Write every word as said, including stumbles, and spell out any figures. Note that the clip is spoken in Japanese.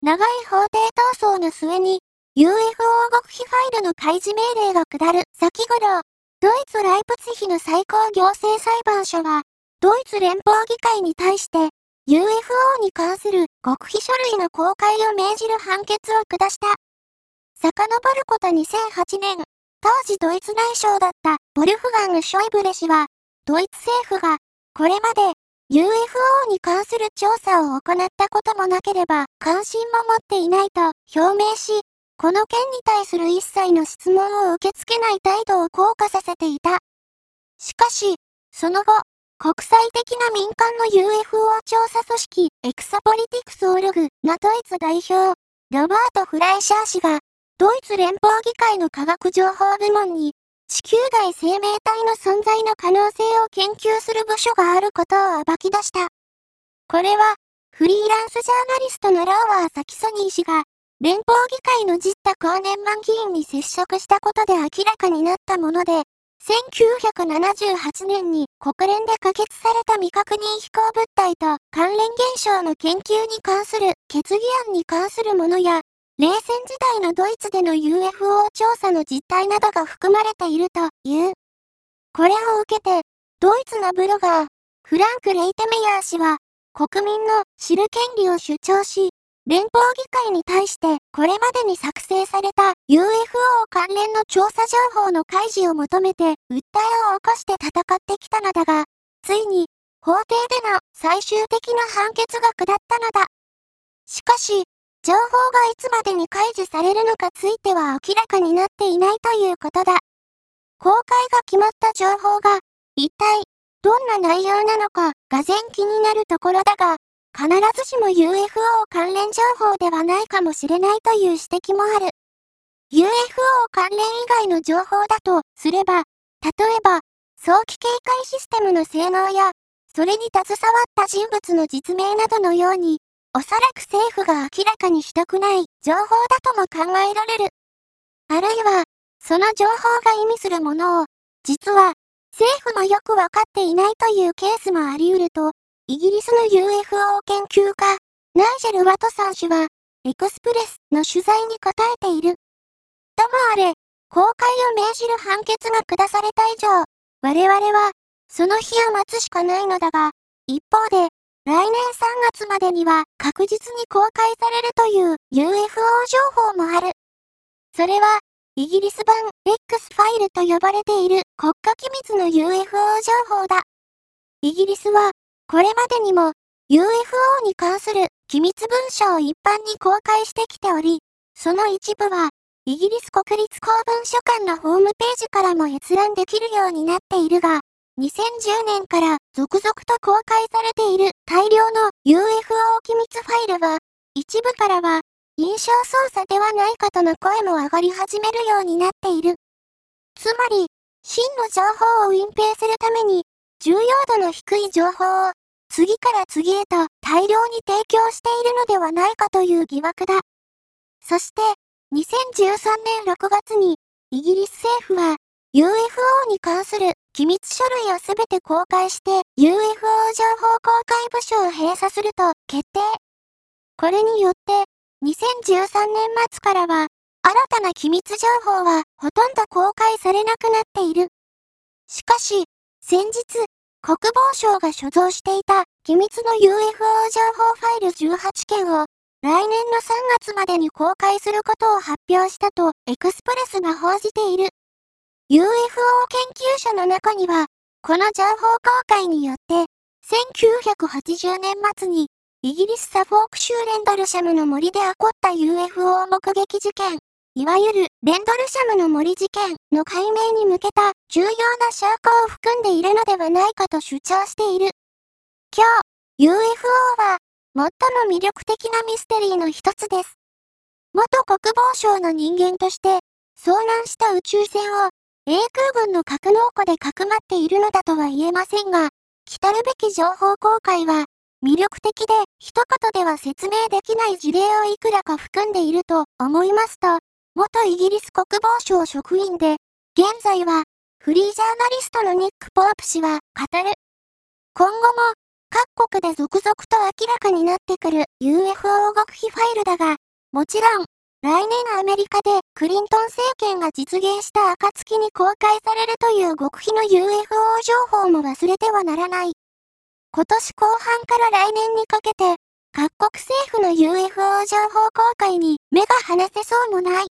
長い法廷闘争の末に、ユーエフオー 極秘ファイルの開示命令が下る先頃、ドイツライプツィヒの最高行政裁判所は、ドイツ連邦議会に対して、ユーエフオー に関する極秘書類の公開を命じる判決を下した。遡ることにせんはちねん、当時ドイツ内相だったボルフガング・ショイブレ氏は、ドイツ政府が、これまで ユーエフオー に関する調査を行ったこともなければ関心も持っていないと表明し、この件に対する一切の質問を受け付けない態度を硬化させていた。しかし、その後、国際的な民間の ユーエフオー 調査組織エクサポリティクスオルグのドイツ代表、ロバート・フライシャー氏が、ドイツ連邦議会の科学情報部門に、地球外生命体の存在の可能性を研究する部署があることを暴き出した。これは、フリーランスジャーナリストのローワー・サキソニー氏が、連邦議会のジッタ高年マン議員に接触したことで明らかになったもので、せんきゅうひゃくななじゅうはちねんに国連で可決された未確認飛行物体と関連現象の研究に関する決議案に関するものや、冷戦時代のドイツでの ユーエフオー 調査の実態などが含まれているという。これを受けて、ドイツのブロガー、フランク・レイテメヤー氏は、国民の知る権利を主張し、連邦議会に対してこれまでに作成された ユーエフオー 関連の調査情報の開示を求めて訴えを起こして戦ってきたのだが、ついに法廷での最終的な判決が下ったのだ。しかし、情報がいつまでに開示されるのかついては明らかになっていないということだ。公開が決まった情報が一体どんな内容なのかがぜん気になるところだが、必ずしも ユーエフオー 関連情報ではないかもしれないという指摘もある。ユーエフオー 関連以外の情報だとすれば、例えば、早期警戒システムの性能や、それに携わった人物の実名などのように、おそらく政府が明らかにしたくない情報だとも考えられる。あるいは、その情報が意味するものを、実は、政府もよくわかっていないというケースもあり得ると、イギリスの ユーエフオー 研究家、ナイジェル・ワトソン氏は、エクスプレスの取材に答えている。ともあれ、公開を命じる判決が下された以上、我々は、その日を待つしかないのだが、一方で、来年さんがつまでには確実に公開されるという ユーエフオー 情報もある。それは、イギリス版 X ファイルと呼ばれている国家機密の ユーエフオー 情報だ。イギリスは、これまでにも ユーエフオー に関する機密文書を一般に公開してきており、その一部は、イギリス国立公文書館のホームページからも閲覧できるようになっているが、にせんじゅうねんから続々と公開されている大量の ユーエフオー 機密ファイルは、一部からは印象操作ではないかとの声も上がり始めるようになっている。つまり、真の情報を隠蔽するために、重要度の低い情報を次から次へと大量に提供しているのではないかという疑惑だ。そして、にせんじゅうさんねんろくがつに、イギリス政府は、ユーエフオー に関する機密書類をすべて公開して ユーエフオー 情報公開部署を閉鎖すると決定。これによって、にせんじゅうさんねん末からは、新たな機密情報はほとんど公開されなくなっている。しかし、先日、国防省が所蔵していた機密の ユーエフオー 情報ファイルじゅうはちけんを来年のさんがつまでに公開することを発表したとエクスプレスが報じている。ユーエフオー 研究者の中には、この情報公開によって、せんきゅうひゃくはちじゅうねん末にイギリスサフォーク州レンドルシャムの森で起こった ユーエフオー 目撃事件、いわゆるレンドルシャムの森事件の解明に向けた重要な証拠を含んでいるのではないかと主張している。今日、ユーエフオー は最も魅力的なミステリーの一つです。元国防省の人間として遭難した宇宙船を英空軍の格納庫でかくまっているのだとは言えませんが、来るべき情報公開は魅力的で一言では説明できない事例をいくらか含んでいると思いますと、元イギリス国防省職員で、現在はフリージャーナリストのニック・ポープ氏は語る。今後も各国で続々と明らかになってくる ユーエフオー 極秘ファイルだが、もちろん、来年アメリカでクリントン政権が実現した暁に公開されるという極秘の ユーエフオー 情報も忘れてはならない。今年後半から来年にかけて、各国政府の ユーエフオー 情報公開に目が離せそうもない。